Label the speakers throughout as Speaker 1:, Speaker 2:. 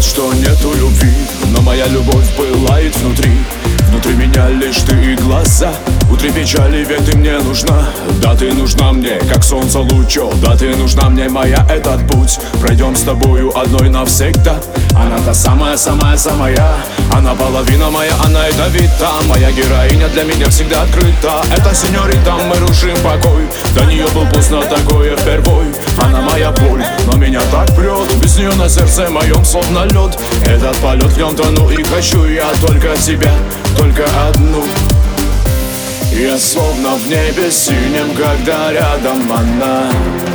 Speaker 1: Говорят, что нету любви, но моя любовь пылает внутри. Внутри меня лишь ты и глаза. Утри печали, ведь ты мне нужна. Да, ты нужна мне, как солнце лучом. Да, ты нужна мне, моя, этот путь пройдем с тобою одной навсегда. Она та самая-самая-самая. Она половина моя, она это Вита. Моя героиня для меня всегда открыта. Это сеньорита, мы рушим покой. До нее был поздно такое впервой. Она моя боль, но меня так прет. Без нее на сердце моем словно лед. Этот полет, в нем тону и хочу я только тебя, только одну. Я словно в небе синем, когда рядом она.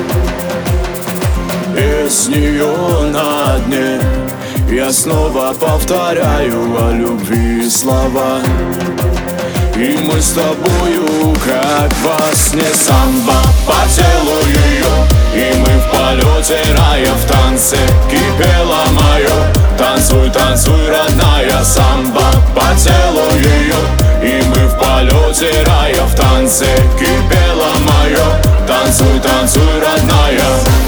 Speaker 1: Без нее на дне я снова повторяю о любви слова. И мы с тобою, как во сне, самбо по телу ее. И мы в полете рая, в танце кипело мое. Танцуй, танцуй, родная, самбо по телу ее. И мы в полете рая, в танце кипело мое. Танцуй, танцуй, родная.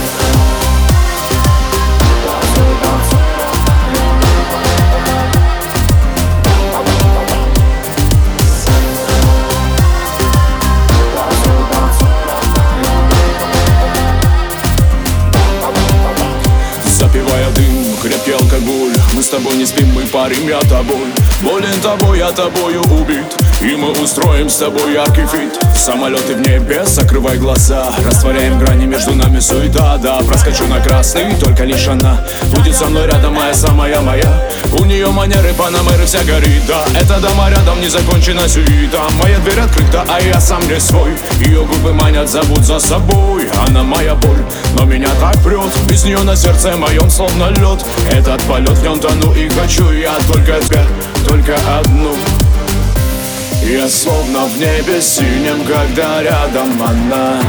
Speaker 1: Запивая дым, крепкий алкоголь. Мы с тобой не спим, мы парим, я тобой. Болен тобой, я тобою убит. И мы устроим с тобой яркий фит. Самолеты в небе, закрывай глаза. Растворяем грани, между нами суета. Да, проскочу на красный, только лишь она будет со мной рядом, моя самая моя. У нее манеры, панамеры, вся горит. Да, это дома рядом, не закончена сюита. Моя дверь открыта, а я сам не свой. Ее губы манят, зовут за собой. Она моя боль, но меня так прет. Без нее на сердце моем словно лед. Этот полет, в нем тону и хочу я только тебя, только одну. Я словно в небе синем, когда рядом она.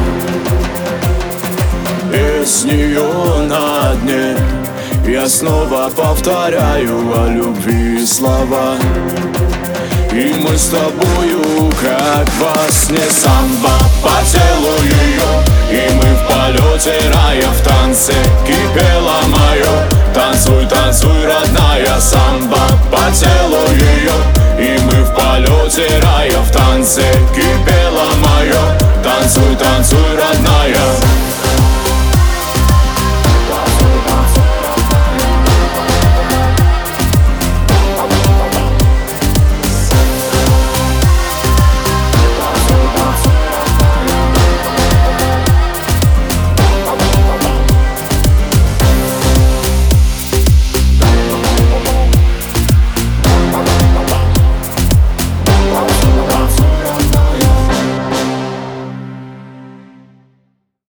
Speaker 1: Без нее на дне я снова повторяю о любви слова. И мы с тобою, как во сне, самбо по телу ее. И мы в полете рая, в танце кипело мое. Танцуй, танцуй, родная, самбо по телу ее. И мы в полете рая, в танце кипело мое. Танцуй, танцуй, родная.